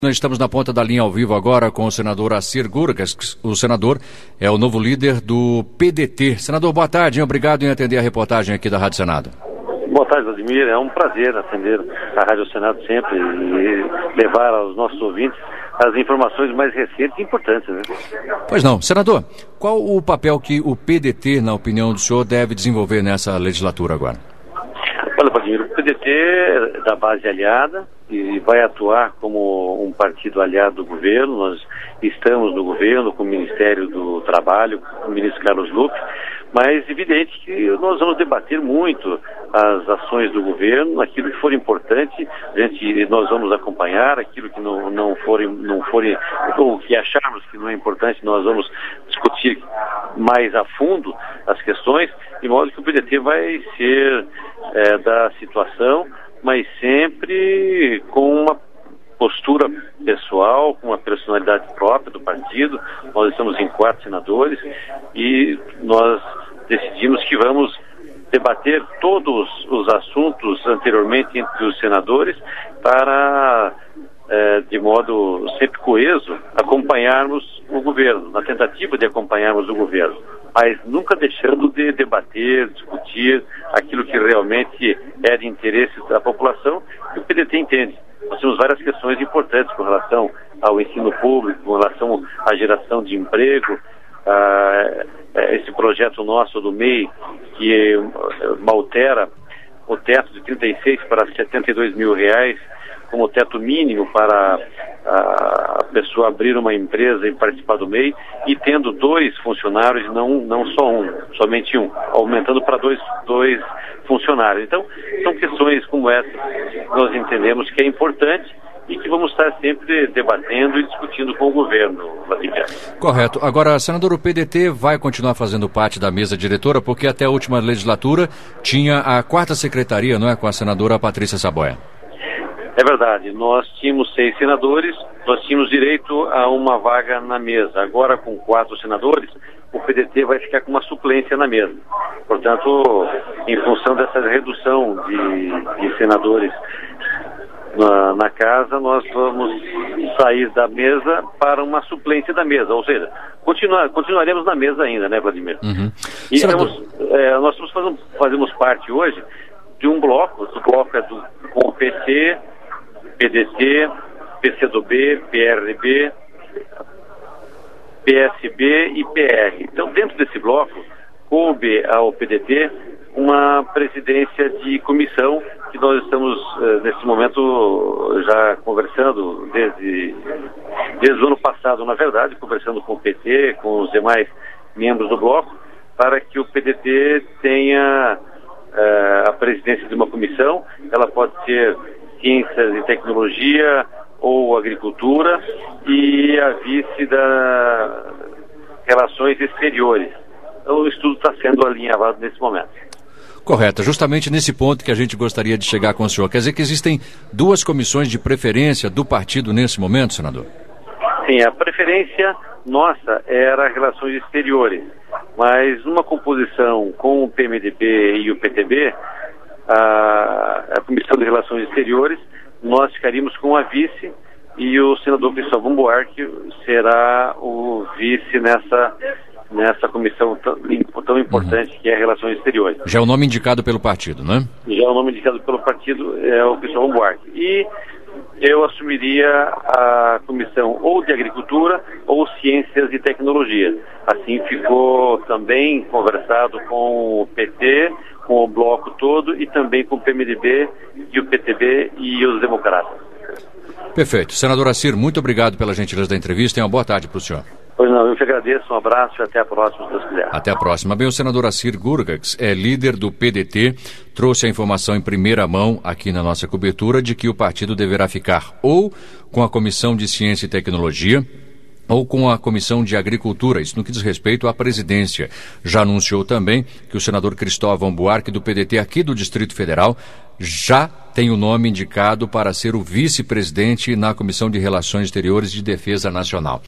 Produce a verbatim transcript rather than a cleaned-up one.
Nós estamos na ponta da linha ao vivo agora com o senador Assir Gurgax. O senador é o novo líder do P D T. Senador, boa tarde, hein? Obrigado em atender a reportagem aqui da Rádio Senado. Boa tarde, Vladimir. É um prazer atender a Rádio Senado sempre e levar aos nossos ouvintes as informações mais recentes e importantes, né? Pois não. Senador, qual o papel que o P D T, na opinião do senhor, deve desenvolver nessa legislatura agora? Olha, Vladimir, o P D T é da base aliada e vai atuar como um partido aliado do governo. Nós estamos no governo com o Ministério do Trabalho, com o ministro Carlos Lupe, mas é evidente que nós vamos debater muito as ações do governo, aquilo que for importante, a gente, nós vamos acompanhar, aquilo que não, não for, não for, ou que acharmos que não é importante, nós vamos discutir mais a fundo as questões, de modo que o P D T vai ser é, da situação, mas sempre com uma postura pessoal, com uma personalidade própria do partido. Nós estamos em quatro senadores e nós decidimos que vamos debater todos os assuntos anteriormente entre os senadores para, é, de modo sempre coeso, acompanharmos o governo, na tentativa de acompanharmos o governo, mas nunca deixando de debater, discutir aquilo que realmente é de interesse da população e o P D T entende. Nós temos várias questões importantes com relação ao ensino público, com relação à geração de emprego, a esse projeto nosso do M E I, que altera o teto de trinta e seis para setenta e dois mil reais, como teto mínimo para a pessoa abrir uma empresa e participar do M E I, e tendo dois funcionários, não, não só um, somente um, aumentando para dois, dois funcionários. Então, são questões como essa que nós entendemos que é importante e que vamos estar sempre debatendo e discutindo com o governo, Vladimir. Correto. Agora, senador, o P D T vai continuar fazendo parte da mesa diretora, porque até a última legislatura tinha a quarta secretaria, não é, com a senadora Patrícia Saboia. É verdade, nós tínhamos seis senadores, nós tínhamos direito a uma vaga na mesa. Agora, com quatro senadores, o P D T vai ficar com uma suplência na mesa. Portanto, em função dessa redução de, de senadores na, na casa, nós vamos sair da mesa para uma suplência da mesa, ou seja, continuar, continuaremos na mesa ainda, né, Vladimir? Uhum. E temos, é, nós estamos fazendo, fazemos parte hoje de um bloco, o bloco é do, com o P T, P D T, P C do B, P R B, P S B e P R. Então, dentro desse bloco, coube ao P D T uma presidência de comissão que nós estamos, nesse momento, já conversando desde, desde o ano passado, na verdade, conversando com o P T, com os demais membros do bloco, para que o P D T tenha uh, a presidência de uma comissão. Ela pode ser ciências e tecnologia ou agricultura, e a vice da relações exteriores. Então, o estudo está sendo alinhavado nesse momento. Correto, justamente nesse ponto que a gente gostaria de chegar com o senhor. Quer dizer que existem duas comissões de preferência do partido nesse momento, senador? Sim, a preferência nossa era relações exteriores, mas numa composição com o P M D B e o P T B, a, a Comissão de Relações Exteriores, nós ficaríamos com a vice e o senador Cristóvão Buarque será o vice nessa, nessa comissão tão, tão importante, uhum, que é Relações Exteriores. Já é o nome indicado pelo partido, né? Já é o nome indicado pelo partido, é o Cristóvão Buarque. E eu assumiria a comissão ou de Agricultura ou Ciências e Tecnologia. Assim ficou também conversado com o P T, com o bloco todo e também com o P M D B e o P T B e os democratas. Perfeito. Senador Assir, muito obrigado pela gentileza da entrevista e uma boa tarde para o senhor. Pois não, eu que agradeço, um abraço e até a próxima, se Deus quiser. Até a próxima. Bem, o senador Assir Gurgax é líder do P D T, trouxe a informação em primeira mão aqui na nossa cobertura de que o partido deverá ficar ou com a Comissão de Ciência e Tecnologia ou com a Comissão de Agricultura, isso no que diz respeito à presidência. Já anunciou também que o senador Cristóvão Buarque, do P D T aqui do Distrito Federal, já tem o nome indicado para ser o vice-presidente na Comissão de Relações Exteriores e de Defesa Nacional.